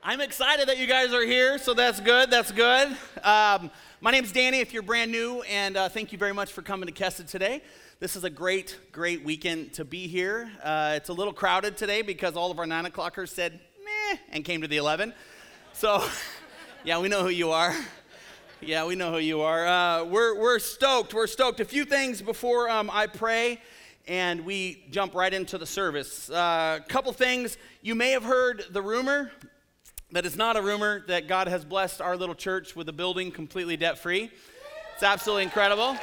I'm excited that you guys are here, so that's good, that's good. My name's Danny, if you're brand new, and thank you very much for coming to Kesed today. This is a great weekend to be here. It's a little crowded today because all of our 9 o'clockers said, meh, and came to the 11. So, yeah, we know who you are. Yeah, we know who you are. We're stoked. A few things before I pray and we jump right into the service. A couple things. You may have heard the rumor that it's not a rumor that God has blessed our little church with a building completely debt-free. It's absolutely incredible.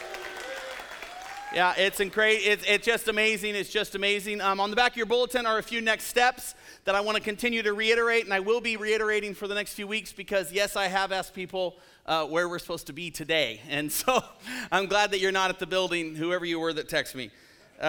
Yeah, it's just amazing. It's just amazing. On the back of your bulletin are a few next steps that I want to continue to reiterate, and I will be reiterating for the next few weeks because, yes, I have asked people where we're supposed to be today. And so I'm glad that you're not at the building, whoever you were that texted me.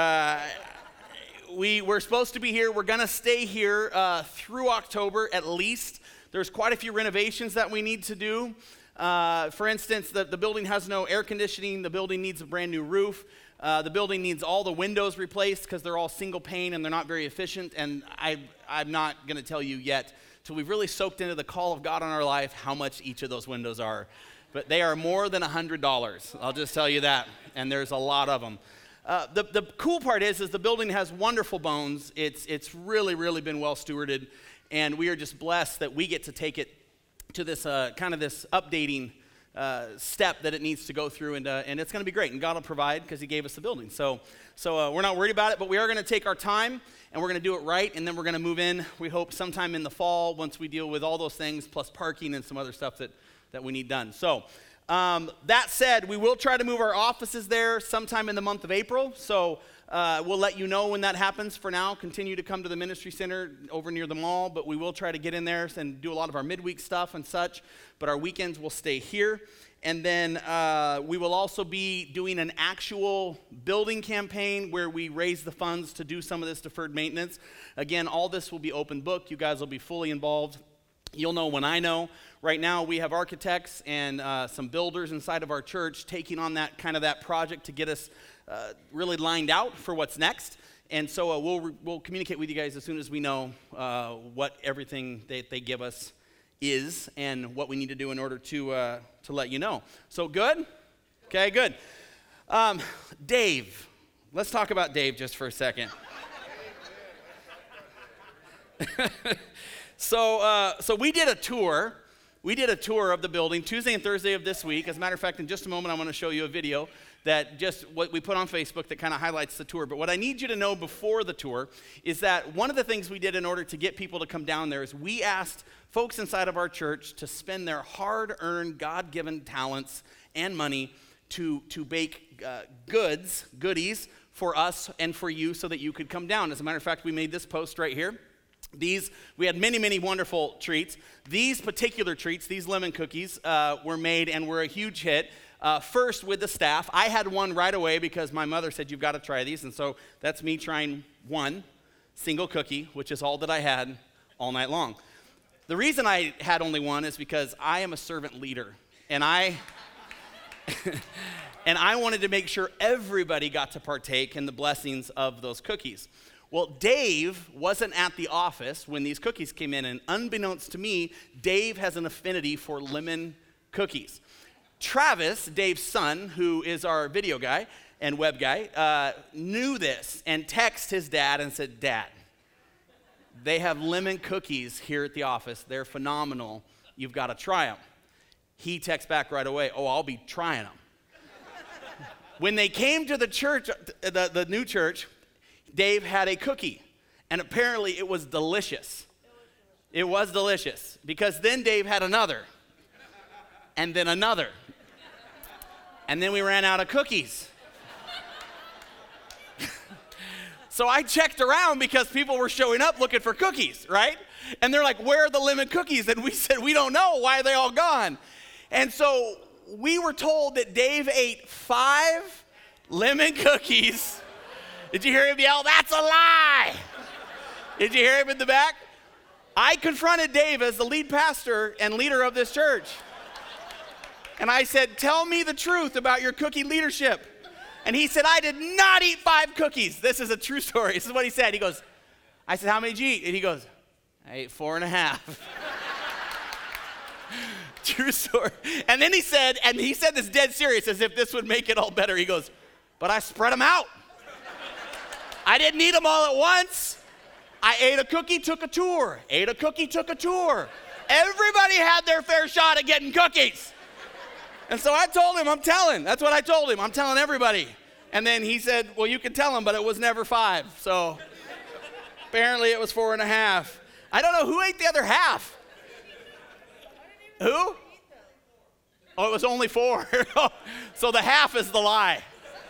We're supposed to be here. We're going to stay here through October at least. There's quite a few renovations that we need to do. For instance, the building has no air conditioning. The building needs a brand new roof. The building needs all the windows replaced because they're all single pane and they're not very efficient. And I'm not going to tell you yet till we've really soaked into the call of God on our life how much each of those windows are. But they are more than $100. I'll just tell you that. And there's a lot of them. The cool part is the building has wonderful bones. It's really been well stewarded, and we are just blessed that we get to take it to this kind of this updating step that it needs to go through, and it's going to be great. And God will provide because He gave us the building. So we're not worried about it, but we are going to take our time and we're going to do it right, and then we're going to move in. We hope sometime in the fall once we deal with all those things plus parking and some other stuff that we need done. So. That said, we will try to move our offices there sometime in the month of April, so we'll let you know when that happens. For now, continue to come to the ministry center over near the mall, but we will try to get in there and do a lot of our midweek stuff and such, but our weekends will stay here. And then we will also be doing an actual building campaign where we raise the funds to do some of this deferred maintenance. Again, all this will be open book. You guys will be fully involved. You'll know when I know. Right now, we have architects and some builders inside of our church taking on that project to get us really lined out for what's next. And so we'll communicate with you guys as soon as we know what everything they give us is and what we need to do in order to let you know. So good? Okay, good. Dave. Let's talk about Dave just for a second. So we did a tour. We did a tour of the building Tuesday and Thursday of this week. As a matter of fact, in just a moment, I'm going to show you a video that just what we put on Facebook that kind of highlights the tour. But what I need you to know before the tour is that one of the things we did in order to get people to come down there is we asked folks inside of our church to spend their hard-earned, God-given talents and money to bake goodies for us and for you so that you could come down. As a matter of fact, we made this post right here. We had many wonderful treats. These particular treats, these lemon cookies, were made and were a huge hit. First with the staff. I had one right away because my mother said, you've got to try these. And so that's me trying one single cookie, which is all that I had all night long. The reason I had only one is because I am a servant leader. And I wanted to make sure everybody got to partake in the blessings of those cookies. Well, Dave wasn't at the office when these cookies came in, and unbeknownst to me, Dave has an affinity for lemon cookies. Travis, Dave's son, who is our video guy and web guy, knew this and texted his dad and said, Dad, they have lemon cookies here at the office. They're phenomenal. You've got to try them. He texts back right away, I'll be trying them. When they came to the church, the new church, Dave had a cookie, and apparently it was delicious. It was delicious, because then Dave had another, and then another, and then we ran out of cookies. So I checked around because people were showing up looking for cookies, right? And they're like, where are the lemon cookies? And we said, we don't know. Why are they all gone? And so we were told that Dave ate 5 lemon cookies. Did you hear him yell, that's a lie? Did you hear him in the back? I confronted Dave as the lead pastor and leader of this church. And I said, tell me the truth about your cookie leadership. And he said, I did not eat 5 cookies. This is a true story. This is what he said. He goes, I said, how many did you eat? And he goes, I ate 4.5. True story. And then he said this dead serious, as if this would make it all better. He goes, but I spread them out. I didn't eat them all at once. I ate a cookie, took a tour. Ate a cookie, took a tour. Everybody had their fair shot at getting cookies. And so I told him, that's what I told him. I'm telling everybody. And then he said, well, you can tell him, but it was never 5. So apparently it was 4.5. I don't know who ate the other half. Who? Oh, it was only 4. So the half is the lie.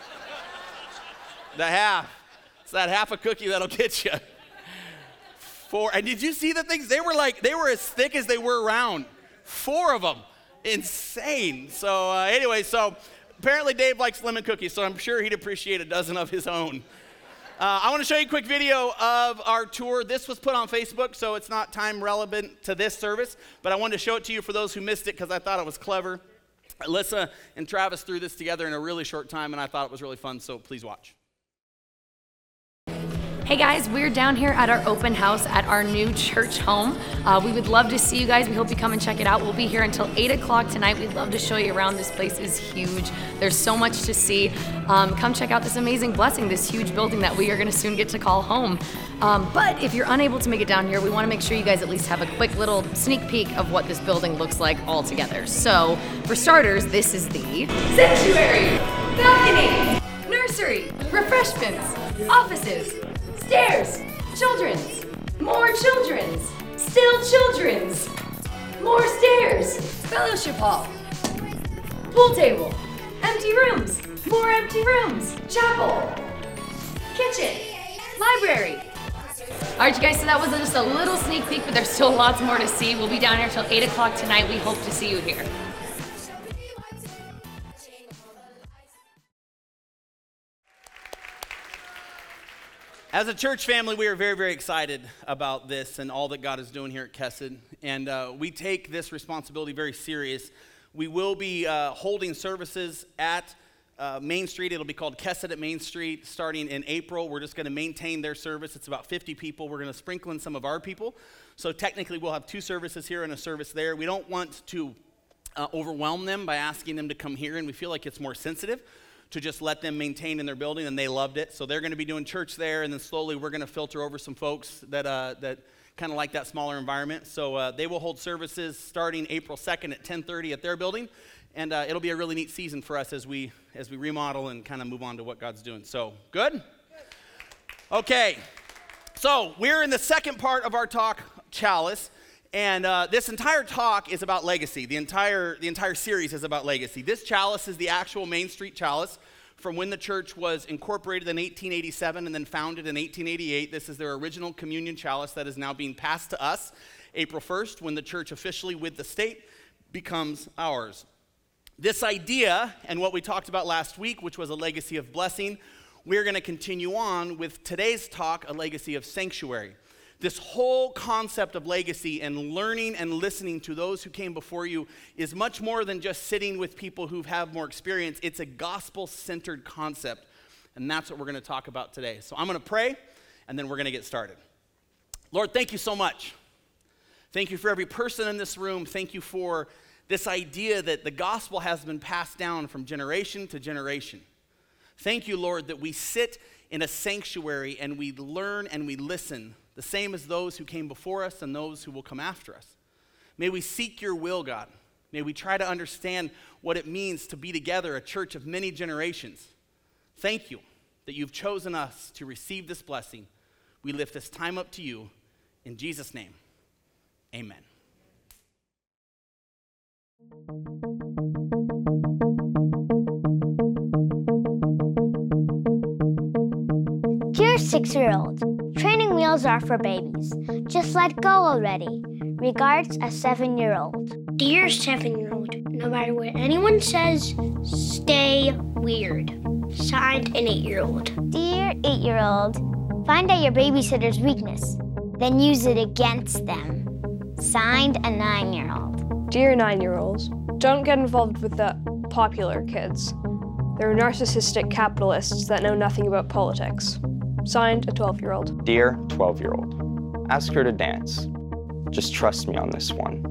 The half. It's that half a cookie that'll get you. 4. And did you see the things? They were as thick as they were round. 4 of them. Insane. So anyway, apparently Dave likes lemon cookies, so I'm sure he'd appreciate a dozen of his own. I want to show you a quick video of our tour. This was put on Facebook, so it's not time relevant to this service, but I wanted to show it to you for those who missed it because I thought it was clever. Alyssa and Travis threw this together in a really short time, and I thought it was really fun, so please watch. Hey guys, we're down here at our open house at our new church home. We would love to see you guys. We hope you come and check it out. We'll be here until 8 o'clock tonight. We'd love to show you around. This place is huge. There's so much to see. Come check out this amazing blessing, this huge building that we are gonna soon get to call home. But if you're unable to make it down here, we wanna make sure you guys at least have a quick little sneak peek of what this building looks like all together. So for starters, this is the sanctuary, balcony, nursery, refreshments, offices, stairs, children's, more children's, still children's, more stairs, fellowship hall, pool table, empty rooms, more empty rooms, chapel, kitchen, library. All right, you guys, so that was just a little sneak peek, but there's still lots more to see. We'll be down here till 8 o'clock tonight. We hope to see you here. As a church family, we are very, very excited about this and all that God is doing here at Kesed. And we take this responsibility very serious. We will be holding services at Main Street. It'll be called Kesed at Main Street starting in April. We're just going to maintain their service. It's about 50 people. We're going to sprinkle in some of our people. So technically, we'll have 2 services here and a service there. We don't want to overwhelm them by asking them to come here, and we feel like it's more sensitive to just let them maintain in their building, and they loved it. So they're going to be doing church there, and then slowly we're going to filter over some folks that kind of like that smaller environment. So they will hold services starting April 2nd at 10:30 at their building, and it'll be a really neat season for us as we remodel and kind of move on to what God's doing. So good? Okay. So we're in the second part of our talk, Chalice. And this entire talk is about legacy. The entire series is about legacy. This chalice is the actual Main Street chalice from when the church was incorporated in 1887 and then founded in 1888. This is their original communion chalice that is now being passed to us April 1st when the church officially with the state becomes ours. This idea and what we talked about last week, which was a legacy of blessing, we're going to continue on with today's talk, a legacy of sanctuary. This whole concept of legacy and learning and listening to those who came before you is much more than just sitting with people who have more experience. It's a gospel-centered concept, and that's what we're going to talk about today. So I'm going to pray, and then we're going to get started. Lord, thank you so much. Thank you for every person in this room. Thank you for this idea that the gospel has been passed down from generation to generation. Thank you, Lord, that we sit in a sanctuary and we learn and we listen, the same as those who came before us and those who will come after us. May we seek your will, God. May we try to understand what it means to be together, a church of many generations. Thank you that you've chosen us to receive this blessing. We lift this time up to you. In Jesus' name, amen. Dear 6-year-old, training wheels are for babies. Just let go already. Regards, a 7-year-old. Dear 7-year-old, no matter what anyone says, stay weird. Signed, an 8-year-old. Dear 8-year-old, find out your babysitter's weakness, then use it against them. Signed, a 9-year-old. Dear 9-year-olds, don't get involved with the popular kids. They're narcissistic capitalists that know nothing about politics. Signed, a 12-year-old. Dear 12-year-old, ask her to dance. Just trust me on this one.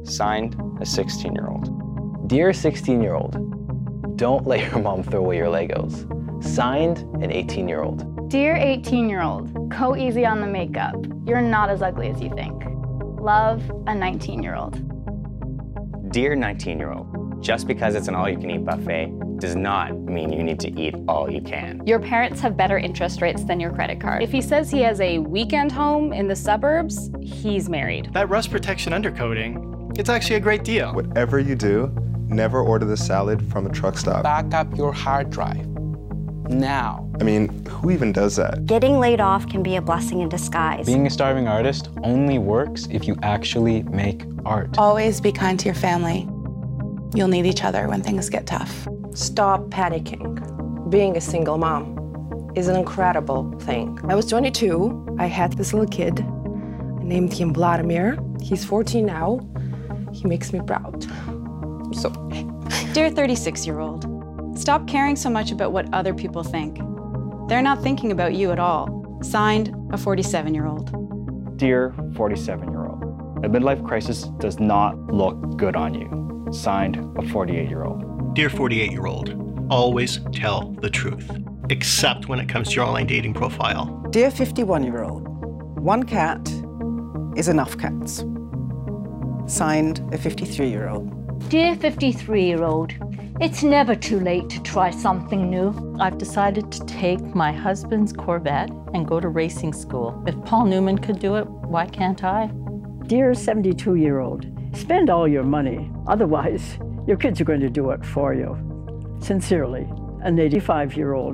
Signed, a 16-year-old. Dear 16-year-old, don't let your mom throw away your Legos. Signed, an 18-year-old. Dear 18-year-old, go easy on the makeup. You're not as ugly as you think. Love, a 19-year-old. Dear 19-year-old, just because it's an all-you-can-eat buffet does not mean you need to eat all you can. Your parents have better interest rates than your credit card. If he says he has a weekend home in the suburbs, he's married. That rust protection undercoating, it's actually a great deal. Whatever you do, never order the salad from a truck stop. Back up your hard drive. Now. I mean, who even does that? Getting laid off can be a blessing in disguise. Being a starving artist only works if you actually make art. Always be kind to your family. You'll need each other when things get tough. Stop panicking. Being a single mom is an incredible thing. I was 22. I had this little kid. I named him Vladimir. He's 14 now. He makes me proud. So, dear 36-year-old, stop caring so much about what other people think. They're not thinking about you at all. Signed, a 47-year-old. Dear 47-year-old, a midlife crisis does not look good on you. Signed, a 48-year-old. Dear 48-year-old, always tell the truth, except when it comes to your online dating profile. Dear 51-year-old, one cat is enough cats. Signed, a 53-year-old. Dear 53-year-old, it's never too late to try something new. I've decided to take my husband's Corvette and go to racing school. If Paul Newman could do it, why can't I? Dear 72-year-old, spend all your money. Otherwise, your kids are going to do it for you. Sincerely, an 85-year-old.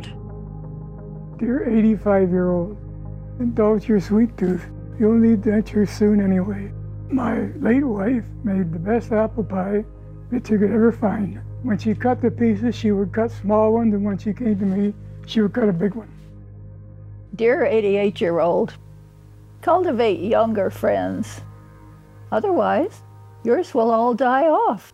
Dear 85-year-old, indulge your sweet tooth. You'll need dentures soon anyway. My late wife made the best apple pie that you could ever find. When she cut the pieces, she would cut small ones, and when she came to me, she would cut a big one. Dear 88-year-old, cultivate younger friends. Otherwise, yours will all die off.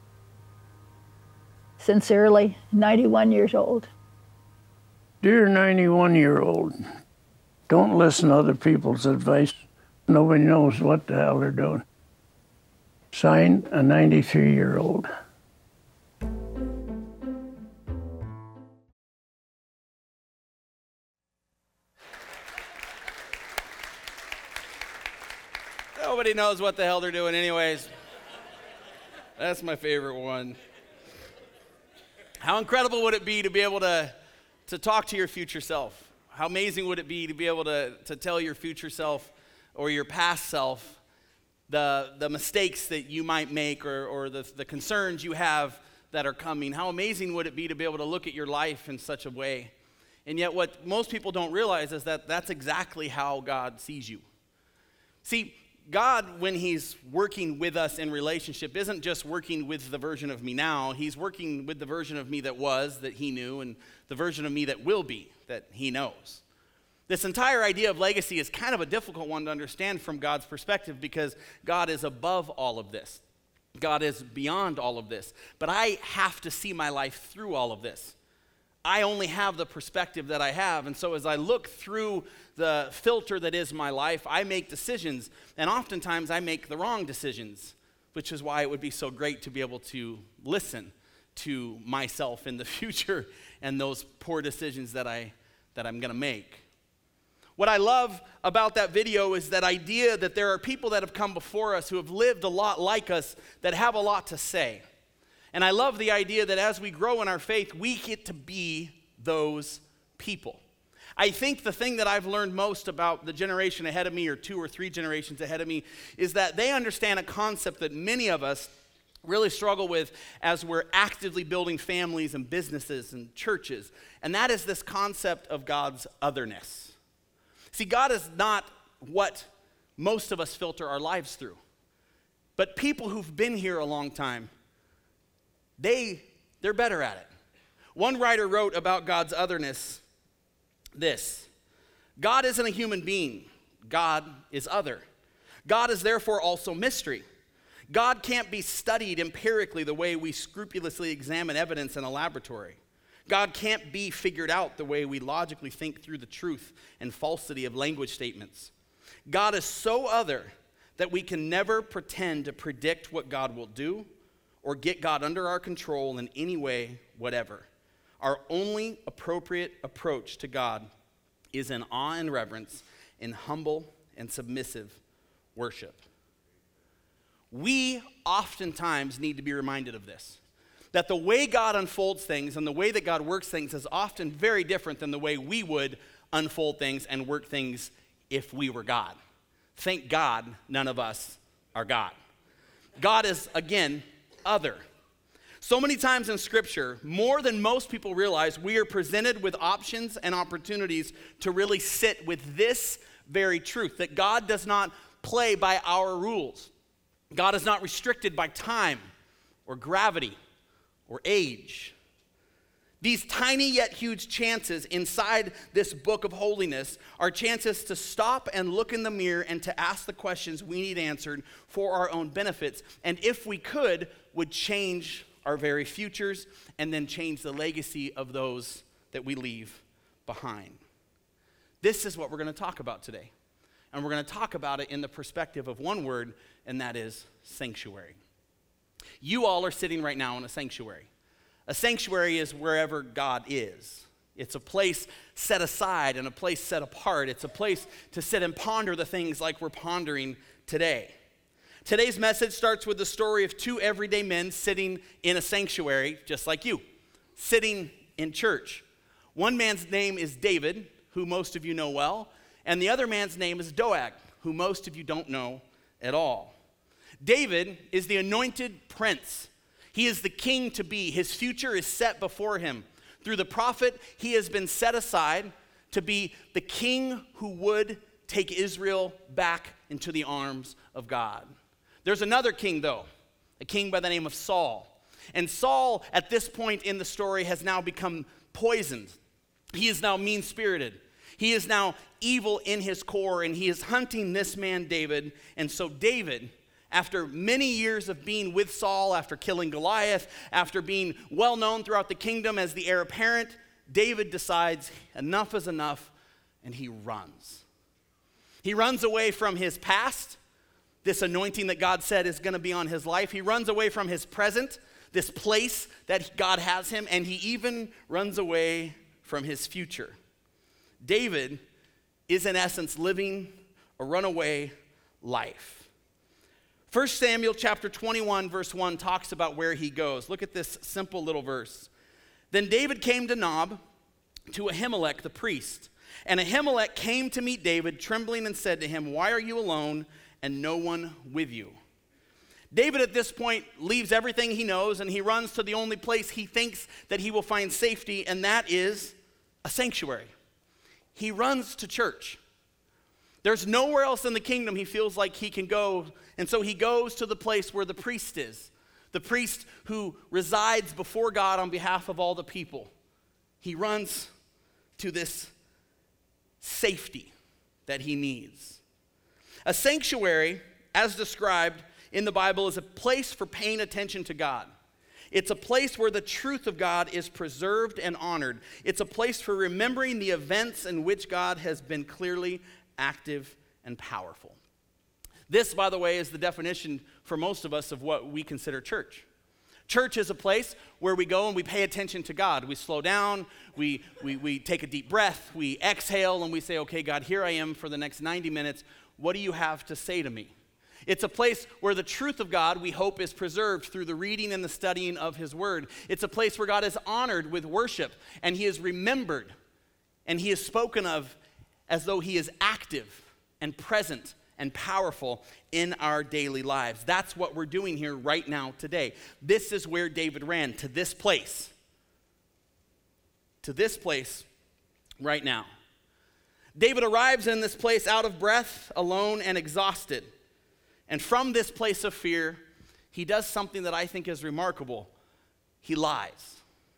Sincerely, 91 years old. Dear 91-year-old, don't listen to other people's advice. Nobody knows what the hell they're doing. Signed, a 93-year-old. Nobody knows what the hell they're doing anyways. That's my favorite one. How incredible would it be to be able to talk to your future self? How amazing would it be to be able to tell your future self or your past self the mistakes that you might make or the concerns you have that are coming? How amazing would it be to be able to look at your life in such a way? And yet what most people don't realize is that that's exactly how God sees you. See, God, when he's working with us in relationship, isn't just working with the version of me now. He's working with the version of me that was, that he knew, and the version of me that will be, that he knows. This entire idea of legacy is kind of a difficult one to understand from God's perspective because God is above all of this. God is beyond all of this. But I have to see my life through all of this. I only have the perspective that I have, and so as I look through the filter that is my life, I make decisions, and oftentimes I make the wrong decisions, which is why it would be so great to be able to listen to myself in the future and those poor decisions that I'm going to make. What I love about that video is that idea that there are people that have come before us who have lived a lot like us that have a lot to say. And I love the idea that as we grow in our faith, we get to be those people. I think the thing that I've learned most about the generation ahead of me, or 2 or 3 generations ahead of me, is that they understand a concept that many of us really struggle with as we're actively building families and businesses and churches. And that is this concept of God's otherness. See, God is not what most of us filter our lives through. But people who've been here a long time, they're better at it. One writer wrote about God's otherness this: God isn't a human being. God is other. God is therefore also mystery. God can't be studied empirically the way we scrupulously examine evidence in a laboratory. God can't be figured out the way we logically think through the truth and falsity of language statements. God is so other that we can never pretend to predict what God will do or get God under our control in any way, whatever. Our only appropriate approach to God is in awe and reverence, in humble and submissive worship. We oftentimes need to be reminded of this, that the way God unfolds things and the way that God works things is often very different than the way we would unfold things and work things if we were God. Thank God none of us are God. God is, again, other. So many times in Scripture, more than most people realize, we are presented with options and opportunities to really sit with this very truth, that God does not play by our rules. God is not restricted by time or gravity or age. These tiny yet huge chances inside this book of holiness are chances to stop and look in the mirror and to ask the questions we need answered for our own benefits, and if we could, would change our very futures and then change the legacy of those that we leave behind. This is what we're going to talk about today. And we're going to talk about it in the perspective of one word, and that is sanctuary. You all are sitting right now in a sanctuary. A sanctuary is wherever God is. It's a place set aside and a place set apart. It's a place to sit and ponder the things like we're pondering today. Today's message starts with the story of two everyday men sitting in a sanctuary, just like you, sitting in church. One man's name is David, who most of you know well, and the other man's name is Doeg, who most of you don't know at all. David is the anointed prince. He is the king to be. His future is set before him. Through the prophet, he has been set aside to be the king who would take Israel back into the arms of God. There's another king, though, a king by the name of Saul. And Saul, at this point in the story, has now become poisoned. He is now mean-spirited. He is now evil in his core, and he is hunting this man, David. And so David, after many years of being with Saul, after killing Goliath, after being well known throughout the kingdom as the heir apparent, David decides enough is enough, and he runs. He runs away from his past, this anointing that God said is going to be on his life. He runs away from his present, this place that God has him, and he even runs away from his future. David is in essence living a runaway life. 1 Samuel chapter 21 verse 1 talks about where he goes. Look at this simple little verse. Then David came to Nob, to Ahimelech the priest. And Ahimelech came to meet David, trembling, and said to him, "Why are you alone and no one with you?" David at this point leaves everything he knows and he runs to the only place he thinks that he will find safety, and that is a sanctuary. He runs to church. There's nowhere else in the kingdom he feels like he can go, and so he goes to the place where the priest is, the priest who resides before God on behalf of all the people. He runs to this safety that he needs. A sanctuary, as described in the Bible, is a place for paying attention to God. It's a place where the truth of God is preserved and honored. It's a place for remembering the events in which God has been clearly active and powerful. This, by the way, is the definition for most of us of what we consider church. Church is a place where we go and we pay attention to God. We slow down, we take a deep breath, we exhale, and we say, okay, God, here I am for the next 90 minutes. What do you have to say to me? It's a place where the truth of God, we hope, is preserved through the reading and the studying of his word. It's a place where God is honored with worship, and he is remembered, and he is spoken of as though he is active and present and powerful in our daily lives. That's what we're doing here right now today. This is where David ran, to this place. To this place right now. David arrives in this place out of breath, alone, and exhausted. And from this place of fear, he does something that I think is remarkable. He lies.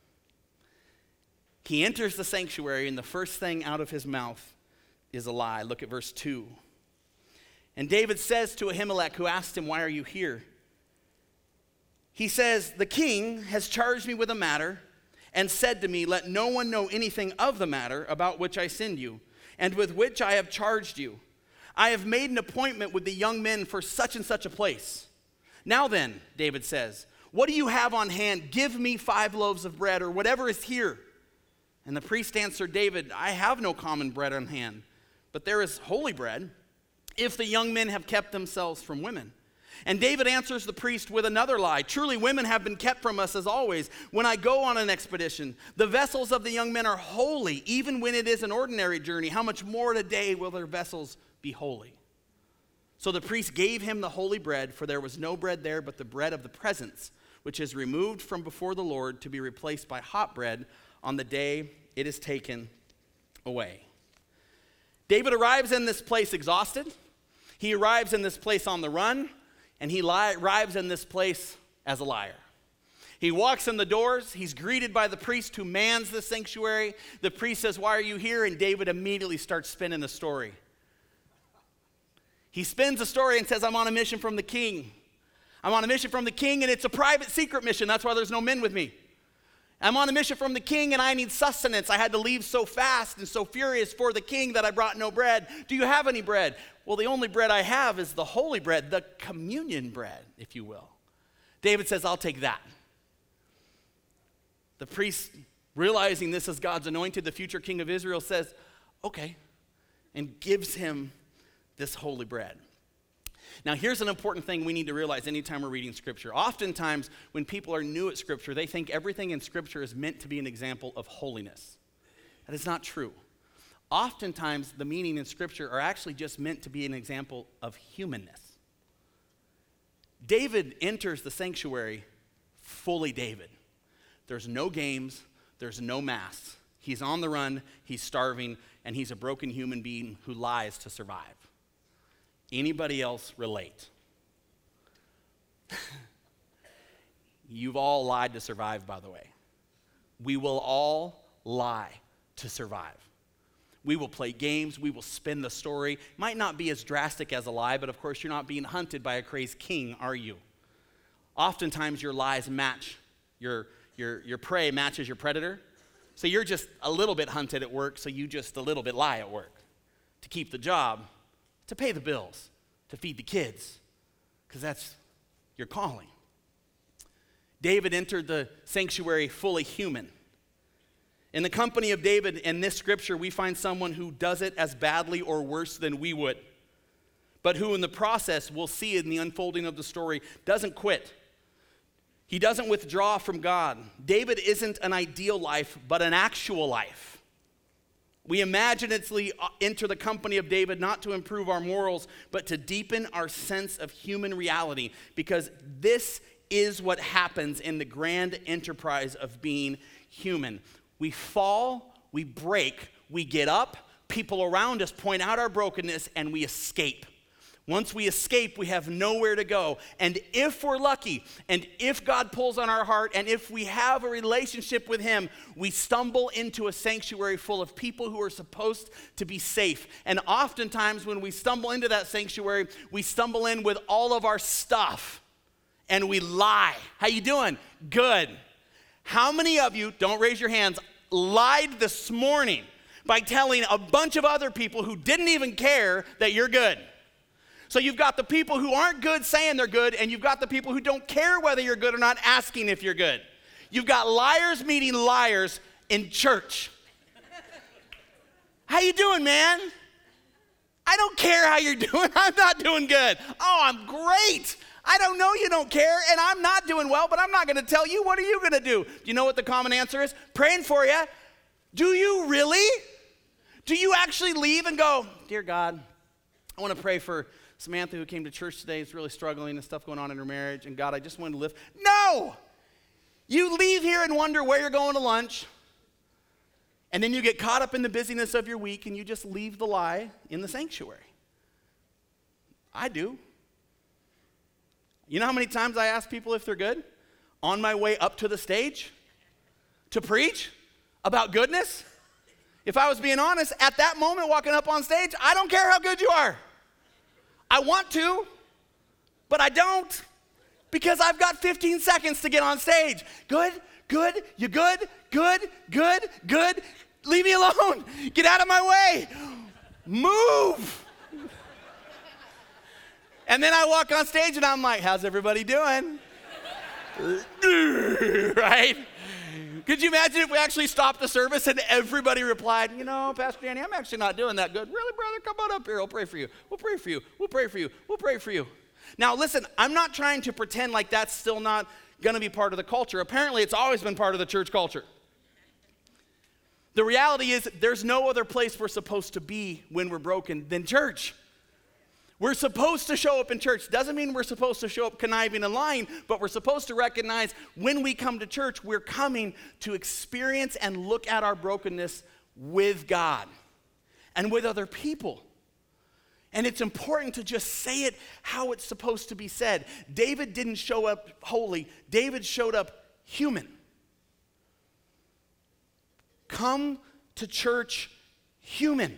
He enters the sanctuary, and the first thing out of his mouth is a lie. Look at verse 2. And David says to Ahimelech, who asked him, "Why are you here?" He says, "The king has charged me with a matter and said to me, 'Let no one know anything of the matter about which I send you, and with which I have charged you. I have made an appointment with the young men for such and such a place. Now then, David says, what do you have on hand? Give me 5 loaves of bread or whatever is here. And the priest answered David, I have no common bread on hand, but there is holy bread, if the young men have kept themselves from women. And David answers the priest with another lie. Truly, women have been kept from us as always. When I go on an expedition, the vessels of the young men are holy, even when it is an ordinary journey. How much more today will their vessels be holy? So the priest gave him the holy bread, for there was no bread there but the bread of the presence, which is removed from before the Lord to be replaced by hot bread on the day it is taken away. David arrives in this place exhausted. He arrives in this place on the run. And he arrives in this place as a liar. He walks in the doors. He's greeted by the priest who mans the sanctuary. The priest says, why are you here? And David immediately starts spinning the story. He spins the story and says, I'm on a mission from the king. I'm on a mission from the king, and it's a private secret mission. That's why there's no men with me. I'm on a mission from the king, and I need sustenance. I had to leave so fast and so furious for the king that I brought no bread. Do you have any bread? Well, the only bread I have is the holy bread, the communion bread, if you will. David says, I'll take that. The priest, realizing this is God's anointed, the future king of Israel, says, okay, and gives him this holy bread. Now, here's an important thing we need to realize anytime we're reading Scripture. Oftentimes, when people are new at Scripture, they think everything in Scripture is meant to be an example of holiness. That is not true. Oftentimes, the meaning in Scripture are actually just meant to be an example of humanness. David enters the sanctuary fully David. There's no games, there's no masks. He's on the run, he's starving, and he's a broken human being who lies to survive. Anybody else relate? You've all lied to survive, by the way. We will all lie to survive. We will play games. We will spin the story. Might not be as drastic as a lie, but of course you're not being hunted by a crazed king, are you? Oftentimes your lies match, your prey matches your predator. So you're just a little bit hunted at work, so you just a little bit lie at work to keep the job, to pay the bills, to feed the kids, because that's your calling. David entered the sanctuary fully human. In the company of David in this scripture, we find someone who does it as badly or worse than we would, but who in the process, we'll see in the unfolding of the story, doesn't quit. He doesn't withdraw from God. David isn't an ideal life, but an actual life. We imaginatively enter the company of David not to improve our morals, but to deepen our sense of human reality, because this is what happens in the grand enterprise of being human. We fall, we break, we get up, people around us point out our brokenness, and we escape. Once we escape, we have nowhere to go. And if we're lucky, and if God pulls on our heart, and if we have a relationship with Him, we stumble into a sanctuary full of people who are supposed to be safe. And oftentimes when we stumble into that sanctuary, we stumble in with all of our stuff, and we lie. How you doing? Good. How many of you, don't raise your hands, lied this morning by telling a bunch of other people who didn't even care that you're good? So you've got the people who aren't good saying they're good, and you've got the people who don't care whether you're good or not asking if you're good. You've got liars meeting liars in church. How you doing, man? I don't care how you're doing. I'm not doing good. Oh, I'm great. I don't know you don't care, and I'm not doing well, but I'm not going to tell you. What are you going to do? Do you know what the common answer is? Praying for you. Do you really? Do you actually leave and go, dear God, I want to pray for Samantha, who came to church today, is really struggling and stuff going on in her marriage, and God, I just wanted to live. No! You leave here and wonder where you're going to lunch, and then you get caught up in the busyness of your week, and you just leave the lie in the sanctuary. I do. You know how many times I ask people if they're good? On my way up to the stage to preach about goodness? If I was being honest, at that moment walking up on stage, I don't care how good you are. I want to, but I don't, because I've got 15 seconds to get on stage. Good, good, you good, good, good, good. Leave me alone. Get out of my way. Move. And then I walk on stage and I'm like, how's everybody doing? Right? Could you imagine if we actually stopped the service and everybody replied, you know, Pastor Danny, I'm actually not doing that good. Really, brother? Come on up here. We'll pray for you. We'll pray for you. We'll pray for you. We'll pray for you. Now, listen, I'm not trying to pretend like that's still not going to be part of the culture. Apparently, it's always been part of the church culture. The reality is there's no other place we're supposed to be when we're broken than church. We're supposed to show up in church. Doesn't mean we're supposed to show up conniving and lying, but we're supposed to recognize when we come to church, we're coming to experience and look at our brokenness with God and with other people. And it's important to just say it how it's supposed to be said. David didn't show up holy. David showed up human. Come to church human.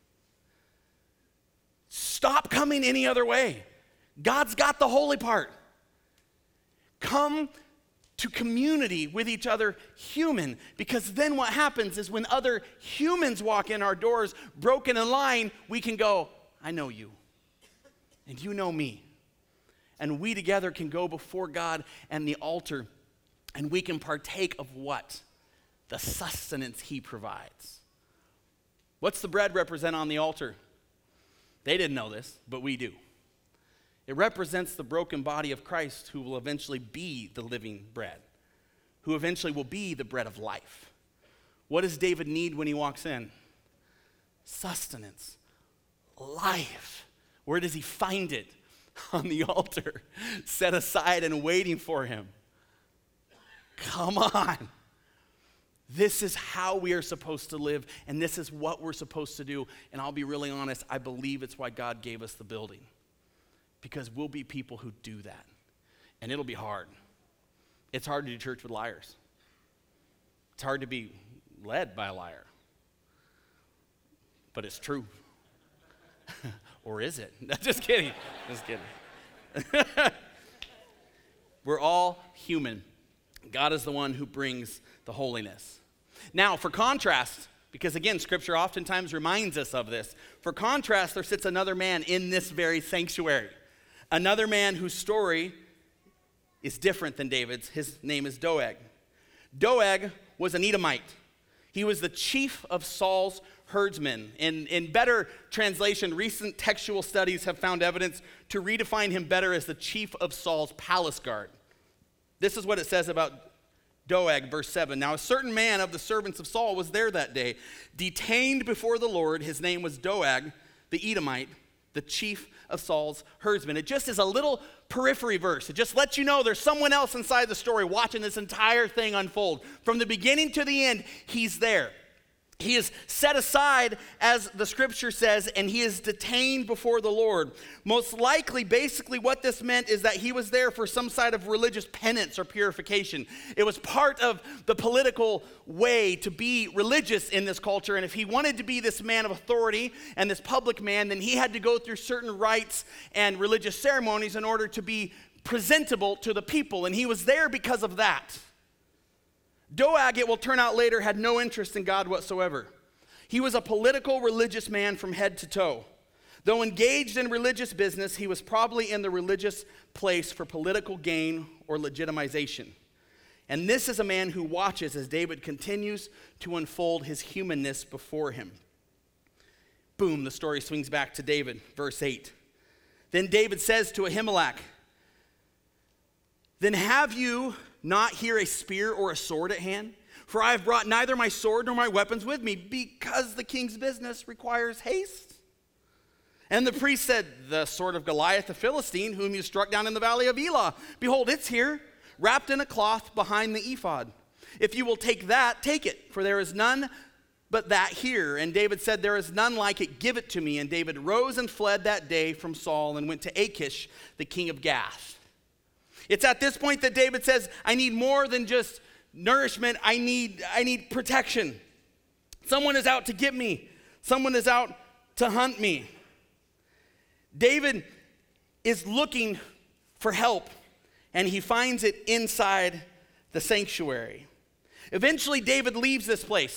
Stop coming any other way. God's got the holy part. Come to community with each other human, because then what happens is when other humans walk in our doors broken and lying, we can go, I know you, and you know me. And we together can go before God and the altar, and we can partake of what? The sustenance he provides. What's the bread represent on the altar? They didn't know this, but we do. It represents the broken body of Christ, who will eventually be the living bread, who eventually will be the bread of life. What does David need when he walks in? Sustenance, life. Where does he find it? On the altar, set aside and waiting for him. Come on. This is how we are supposed to live, and this is what we're supposed to do. And I'll be really honest, I believe it's why God gave us the building, because we'll be people who do that. And it'll be hard. It's hard to do church with liars. It's hard to be led by a liar. But it's true. Or is it? Just kidding. Just kidding. We're all human. God is the one who brings the holiness. Now, for contrast, because again, Scripture oftentimes reminds us of this. For contrast, there sits another man in this very sanctuary. Another man whose story is different than David's. His name is Doeg. Doeg was an Edomite. He was the chief of Saul's herdsmen. In better translation, recent textual studies have found evidence to redefine him better as the chief of Saul's palace guard. This is what it says about Doeg, verse 7. Now a certain man of the servants of Saul was there that day, detained before the Lord. His name was Doeg, the Edomite, the chief of Saul's herdsmen. It just is a little periphery verse. It just lets you know there's someone else inside the story watching this entire thing unfold. From the beginning to the end, he's there. He is set aside, as the scripture says, and he is detained before the Lord. Most likely, basically what this meant is that he was there for some side of religious penance or purification. It was part of the political way to be religious in this culture, and if he wanted to be this man of authority and this public man, then he had to go through certain rites and religious ceremonies in order to be presentable to the people, and he was there because of that. Doeg, it will turn out later, had no interest in God whatsoever. He was a political, religious man from head to toe. Though engaged in religious business, he was probably in the religious place for political gain or legitimization. And this is a man who watches as David continues to unfold his humanness before him. Boom, the story swings back to David, verse 8. Then David says to Ahimelech, "Then have you not here a spear or a sword at hand? For I have brought neither my sword nor my weapons with me, because the king's business requires haste." And the priest said, "The sword of Goliath the Philistine, whom you struck down in the valley of Elah. Behold, it's here, wrapped in a cloth behind the ephod. If you will take that, take it, for there is none but that here." And David said, "There is none like it, give it to me." And David rose and fled that day from Saul and went to Achish, the king of Gath. It's at this point that David says, I need more than just nourishment. I need protection. Someone is out to get me. Someone is out to hunt me. David is looking for help, and he finds it inside the sanctuary. Eventually, David leaves this place.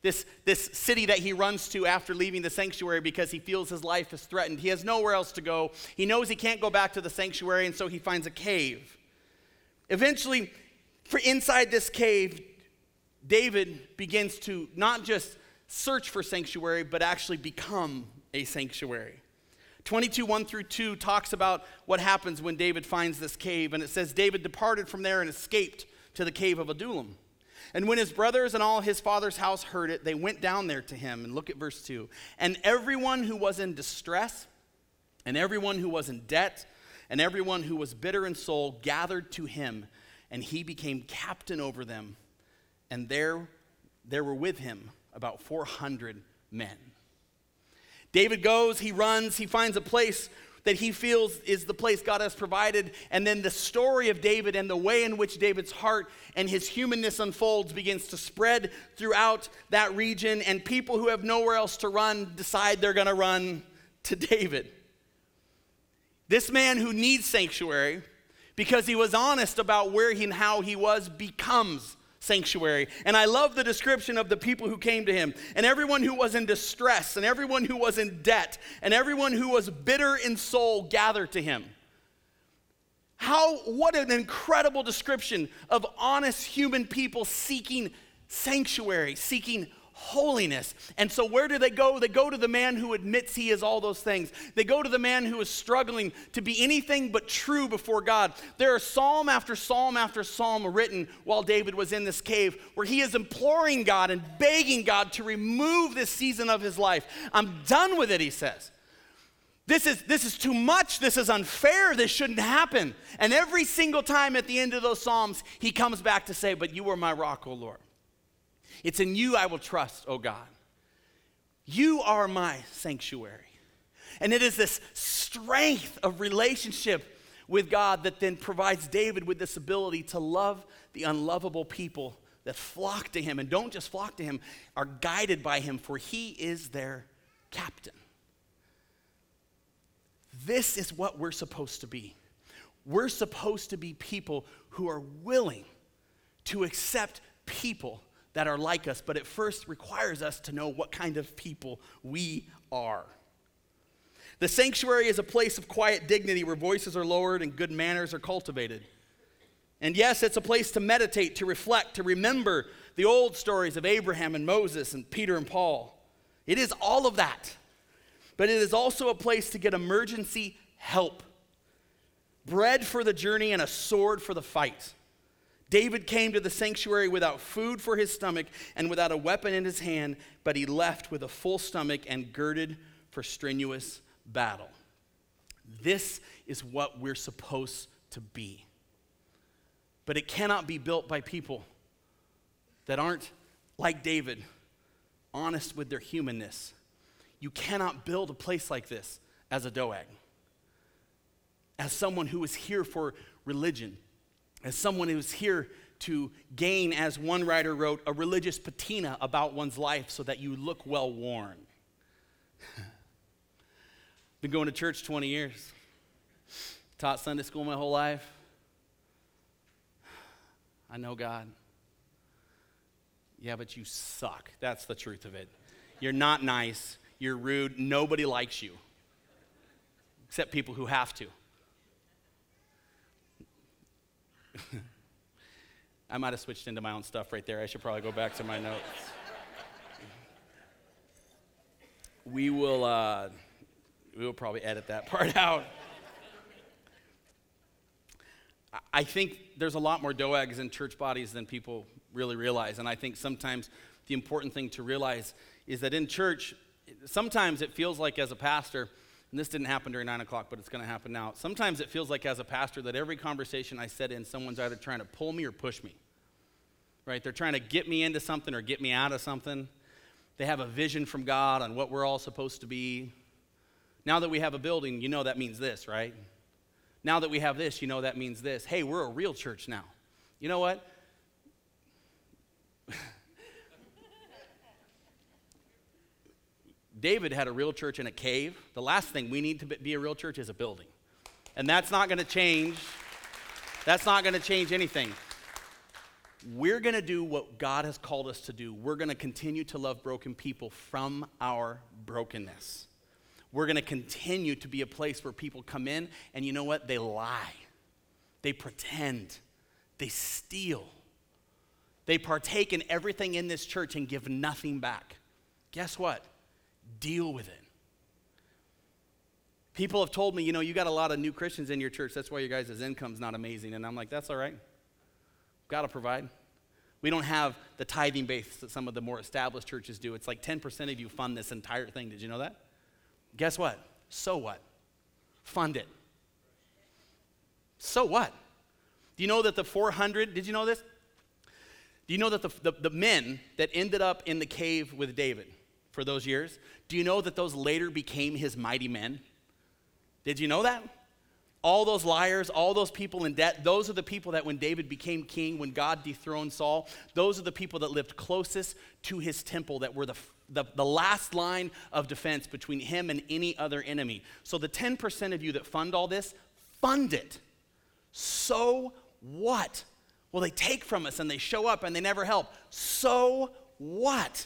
this city that he runs to after leaving the sanctuary because he feels his life is threatened. He has nowhere else to go. He knows he can't go back to the sanctuary, and so he finds a cave. Eventually, inside this cave, David begins to not just search for sanctuary, but actually become a sanctuary. 22:1-2 talks about what happens when David finds this cave, and it says, David departed from there and escaped to the cave of Adullam. And when his brothers and all his father's house heard it, they went down there to him. And look at verse 2. And everyone who was in distress, and everyone who was in debt, and everyone who was bitter in soul gathered to him, and he became captain over them. And there were with him about 400 men. David goes, he runs, he finds a place that he feels is the place God has provided. And then the story of David and the way in which David's heart and his humanness unfolds begins to spread throughout that region. And people who have nowhere else to run decide they're going to run to David. This man who needs sanctuary, because he was honest about where he and how he was, becomes sanctuary. And I love the description of the people who came to him. And everyone who was in distress, and everyone who was in debt, and everyone who was bitter in soul gathered to him. What an incredible description of honest human people seeking sanctuary, seeking holiness. And so where do they go? They go to the man who admits he is all those things. They go to the man who is struggling to be anything but true before God. There are psalm after psalm after psalm written while David was in this cave where he is imploring God and begging God to remove this season of his life. I'm done with it, he says. This is too much. This is unfair. This shouldn't happen. And every single time at the end of those psalms, he comes back to say, but you are my rock, O Lord. It's in you I will trust, O God. You are my sanctuary. And it is this strength of relationship with God that then provides David with this ability to love the unlovable people that flock to him, and don't just flock to him, are guided by him, for he is their captain. This is what we're supposed to be. We're supposed to be people who are willing to accept people that are like us, but it first requires us to know what kind of people we are. The sanctuary is a place of quiet dignity where voices are lowered and good manners are cultivated. And yes, it's a place to meditate, to reflect, to remember the old stories of Abraham and Moses and Peter and Paul. It is all of that. But it is also a place to get emergency help, bread for the journey and a sword for the fight. David came to the sanctuary without food for his stomach and without a weapon in his hand, but he left with a full stomach and girded for strenuous battle. This is what we're supposed to be. But it cannot be built by people that aren't, like David, honest with their humanness. You cannot build a place like this as a Doeg, as someone who is here for religion, as someone who is here to gain, as one writer wrote, a religious patina about one's life so that you look well worn. Been going to church 20 years. Taught Sunday school my whole life. I know God. Yeah, but you suck. That's the truth of it. You're not nice. You're rude. Nobody likes you, except people who have to. I might have switched into my own stuff right there. I should probably go back to my notes. We will probably edit that part out. I think there's a lot more Doegs in church bodies than people really realize. And I think sometimes the important thing to realize is that in church, sometimes it feels like as a pastor, and this didn't happen during 9 o'clock, but it's going to happen now. Sometimes it feels like as a pastor that every conversation I sit in, someone's either trying to pull me or push me, right? They're trying to get me into something or get me out of something. They have a vision from God on what we're all supposed to be. Now that we have a building, you know that means this, right? Now that we have this, you know that means this. Hey, we're a real church now. You know what? David had a real church in a cave. The last thing we need to be a real church is a building. And that's not going to change. That's not going to change anything. we're going to do what God has called us to do. We're going to continue to love broken people from our brokenness. We're going to continue to be a place where people come in and you know what? They lie. They pretend. They steal. They partake in everything in this church and give nothing back. Guess what? Deal with it. People have told me, you got a lot of new Christians in your church. That's why your guys' income's not amazing. And I'm like, that's all right. Got to provide. We don't have the tithing base that some of the more established churches do. It's like 10% of you fund this entire thing. Did you know that? Guess what? So what? Fund it. So what? Do you know that the 400, did you know this? Do you know that the men that ended up in the cave with David for those years, do you know that those later became his mighty men? Did you know that? All those liars, all those people in debt, those are the people that when David became king, when God dethroned Saul, those are the people that lived closest to his temple, that were the last line of defense between him and any other enemy. So the 10% of you that fund all this, fund it. So what? Well, they take from us and they show up and they never help. So what?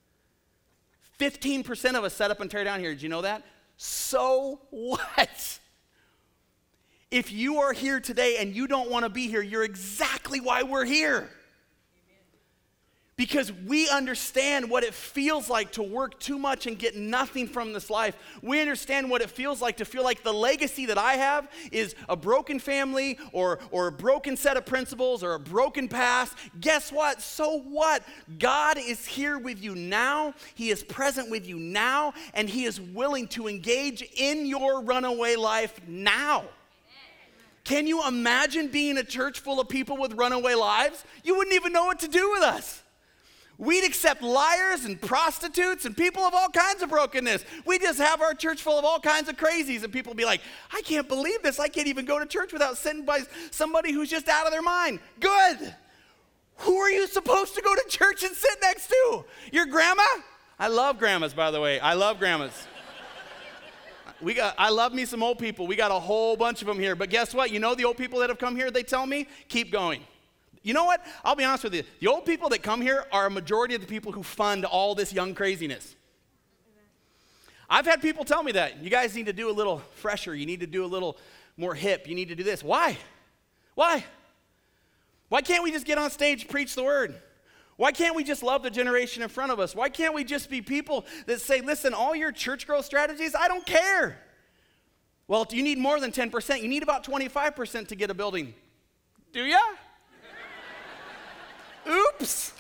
15% of us set up and tear down here. Did you know that? So what? If you are here today and you don't want to be here, you're exactly why we're here. Because we understand what it feels like to work too much and get nothing from this life. We understand what it feels like to feel like the legacy that I have is a broken family or a broken set of principles or a broken past. Guess what? So what? God is here with you now. He is present with you now, and he is willing to engage in your runaway life now. Can you imagine being a church full of people with runaway lives? You wouldn't even know what to do with us. We'd accept liars and prostitutes and people of all kinds of brokenness. We just have our church full of all kinds of crazies, and people would be like, I can't believe this. I can't even go to church without sitting by somebody who's just out of their mind. Good. Who are you supposed to go to church and sit next to? Your grandma? I love grandmas, by the way. I love grandmas. I love me some old people. We got a whole bunch of them here. But guess what? You know the old people that have come here, they tell me, keep going. You know what? I'll be honest with you. The old people that come here are a majority of the people who fund all this young craziness. I've had people tell me that. You guys need to do a little fresher. You need to do a little more hip. You need to do this. Why? Why? Why can't we just get on stage, preach the word? Why can't we just love the generation in front of us? Why can't we just be people that say, listen, all your church growth strategies, I don't care. Well, you need more than 10%. You need about 25% to get a building. Do ya? Oops.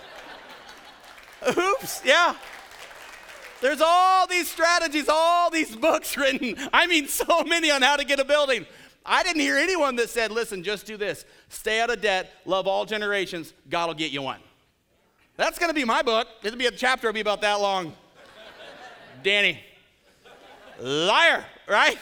Oops, yeah. There's all these strategies, all these books written. I mean, so many on how to get a building. I didn't hear anyone that said, listen, just do this. Stay out of debt, love all generations, God will get you one. That's going to be my book. It'll be a chapter, it'll be about that long. Danny. Liar, right?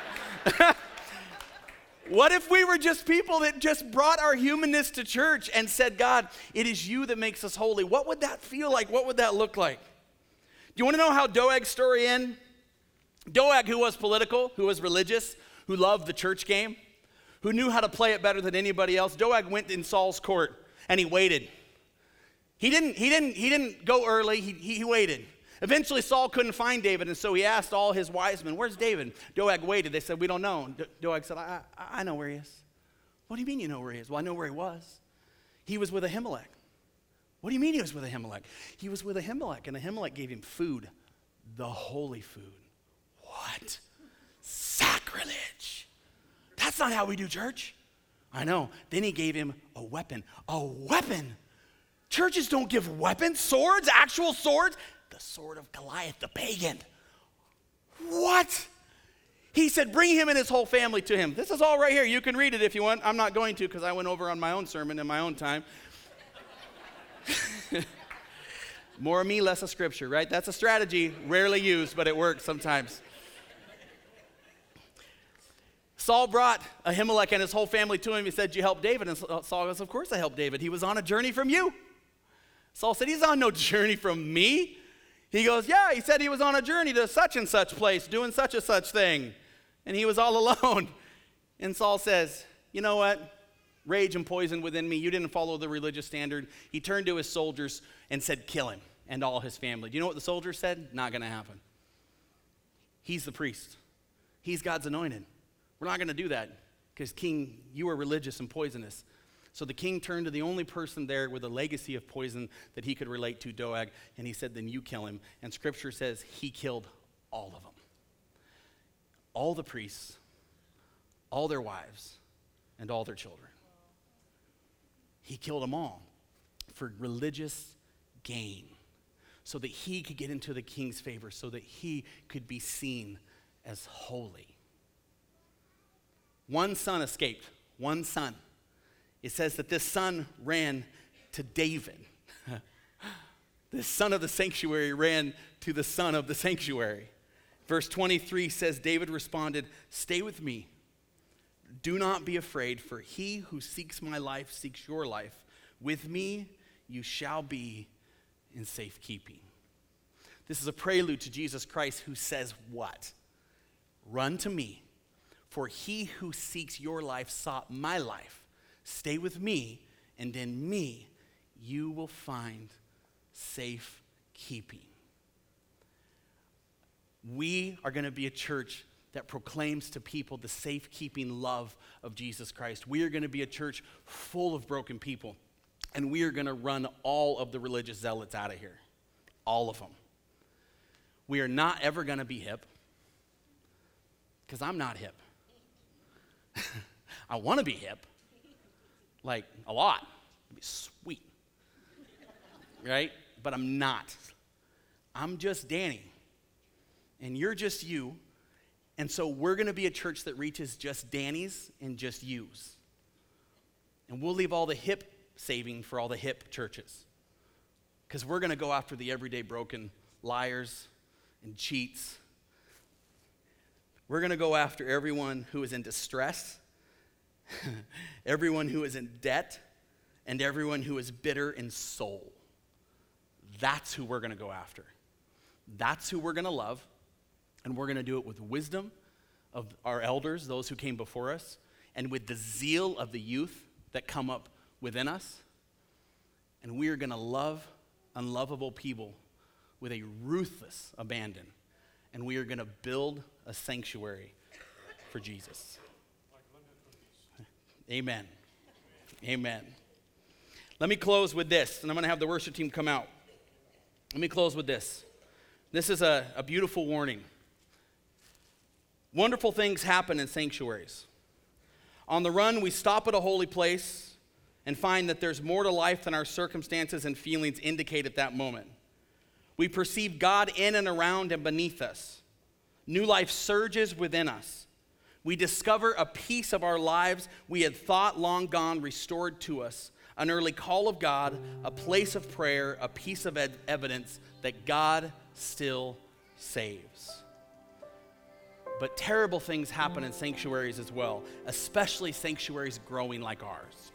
What if we were just people that just brought our humanness to church and said, God, it is you that makes us holy? What would that feel like? What would that look like? Do you want to know how Doeg's story ended? Doeg, who was political, who was religious, who loved the church game, who knew how to play it better than anybody else, Doeg went in Saul's court and he waited. He didn't go early, he waited. Eventually, Saul couldn't find David, and so he asked all his wise men, where's David? Doeg waited. They said, we don't know. Doeg said, I know where he is. What do you mean you know where he is? Well, I know where he was. He was with Ahimelech. What do you mean he was with Ahimelech? He was with Ahimelech, and Ahimelech gave him food, the holy food. What? Sacrilege. That's not how we do church. I know. Then he gave him a weapon. A weapon? Churches don't give weapons, swords, actual swords. The sword of Goliath, the pagan. What? He said, bring him and his whole family to him. This is all right here. You can read it if you want. I'm not going to because I went over on my own sermon in my own time. More of me, less of scripture, right? That's a strategy rarely used, but it works sometimes. Saul brought Ahimelech and his whole family to him. He said, you help David? And Saul goes, of course I helped David. He was on a journey from you. Saul said, he's on no journey from me. He goes, yeah, he said he was on a journey to such and such place, doing such and such thing. And he was all alone. And Saul says, you know what? rage and poison within me. You didn't follow the religious standard. He turned to his soldiers and said, kill him and all his family. Do you know what the soldiers said? Not going to happen. He's the priest. He's God's anointed. We're not going to do that because, King, you are religious and poisonous. So the king turned to the only person there with a legacy of poison that he could relate to, Doeg, and he said, then you kill him. And scripture says he killed all of them. All the priests, all their wives, and all their children. He killed them all for religious gain, so that he could get into the king's favor, so that he could be seen as holy. One son escaped, one son. It says that this son ran to David. The son of the sanctuary ran to the son of the sanctuary. Verse 23 says, David responded, stay with me. Do not be afraid, for he who seeks my life seeks your life. With me you shall be in safekeeping. This is a prelude to Jesus Christ, who says what? Run to me, for he who seeks your life sought my life. Stay with me, and in me you will find safekeeping. We are going to be a church that proclaims to people the safekeeping love of Jesus Christ. We are going to be a church full of broken people, and we are going to run all of the religious zealots out of here. All of them. We are not ever going to be hip, because I'm not hip. I want to be hip, like a lot. It'd be sweet, right? But I'm not. I'm just Danny, and you're just you. And so we're going to be a church that reaches just Danny's and just you's. And we'll leave all the hip saving for all the hip churches, because we're going to go after the everyday broken liars and cheats. We're going to go after everyone who is in distress, everyone who is in debt, and everyone who is bitter in soul. That's who we're going to go after. That's who we're going to love. And we're going to do it with wisdom of our elders, those who came before us, and with the zeal of the youth that come up within us. And we are going to love unlovable people with a ruthless abandon. And we are going to build a sanctuary for Jesus. Amen. Amen. Let me close with this, and I'm going to have the worship team come out. Let me close with this. This is a beautiful warning. Wonderful things happen in sanctuaries. On the run, we stop at a holy place and find that there's more to life than our circumstances and feelings indicate at that moment. We perceive God in and around and beneath us. New life surges within us. We discover a piece of our lives we had thought long gone restored to us, an early call of God, a place of prayer, a piece of evidence that God still saves. But terrible things happen in sanctuaries as well, especially sanctuaries growing like ours.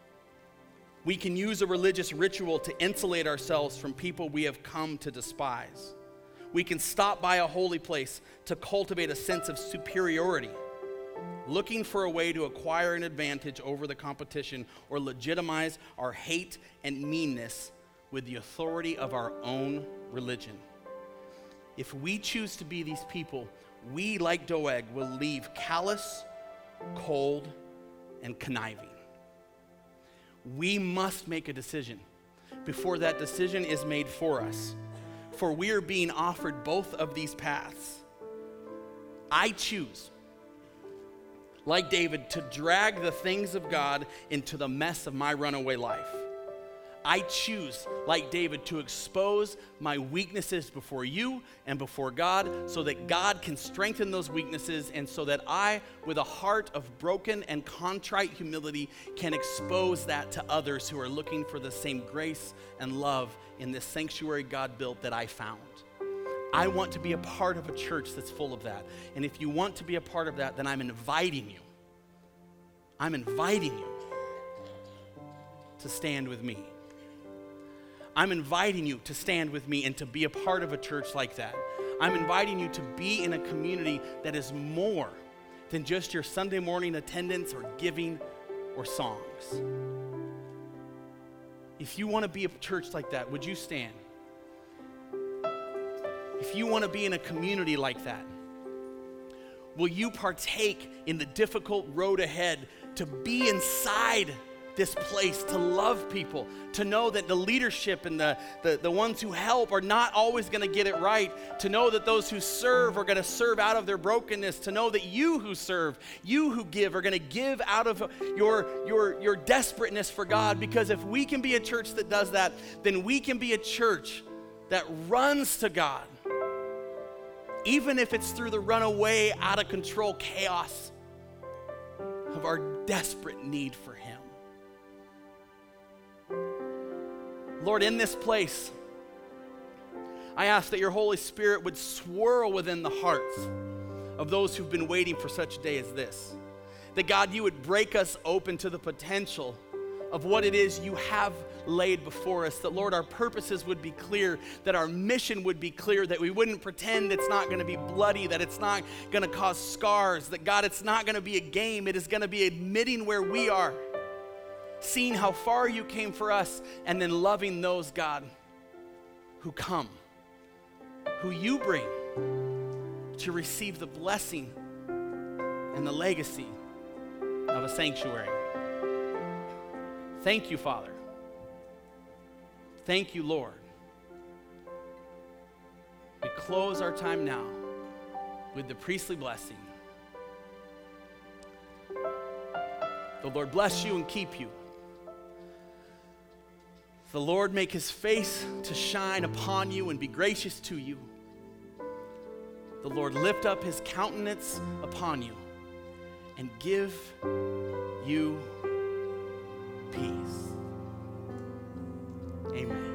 We can use a religious ritual to insulate ourselves from people we have come to despise. We can stop by a holy place to cultivate a sense of superiority, looking for a way to acquire an advantage over the competition or legitimize our hate and meanness with the authority of our own religion. If we choose to be these people, we, like Doeg, will leave callous, cold, and conniving. We must make a decision before that decision is made for us, for we are being offered both of these paths. I choose, like David, to drag the things of God into the mess of my runaway life. I choose, like David, to expose my weaknesses before you and before God so that God can strengthen those weaknesses, and so that I, with a heart of broken and contrite humility, can expose that to others who are looking for the same grace and love in this sanctuary God built that I found. I want to be a part of a church that's full of that. And if you want to be a part of that, then I'm inviting you. I'm inviting you to stand with me. I'm inviting you to stand with me and to be a part of a church like that. I'm inviting you to be in a community that is more than just your Sunday morning attendance or giving or songs. If you want to be a church like that, would you stand? If you want to be in a community like that, will you partake in the difficult road ahead to be inside this place, to love people, to know that the leadership and the ones who help are not always going to get it right, to know that those who serve are going to serve out of their brokenness, to know that you who serve, you who give are going to give out of your desperateness for God. Because if we can be a church that does that, then we can be a church that runs to God, even if it's through the runaway, out of control chaos of our desperate need for Him. Lord, in this place, I ask that your Holy Spirit would swirl within the hearts of those who've been waiting for such a day as this. That God, you would break us open to the potential of what it is you have laid before us. That, Lord, our purposes would be clear, that our mission would be clear, that we wouldn't pretend it's not going to be bloody, that it's not going to cause scars, that, God, it's not going to be a game. It is going to be admitting where we are, seeing how far you came for us, and then loving those, God, who come, who you bring to receive the blessing and the legacy of a sanctuary. Thank you, Father. Thank you, Lord. We close our time now with the priestly blessing. The Lord bless you and keep you. The Lord make his face to shine upon you and be gracious to you. The Lord lift up his countenance upon you and give you peace. Amen.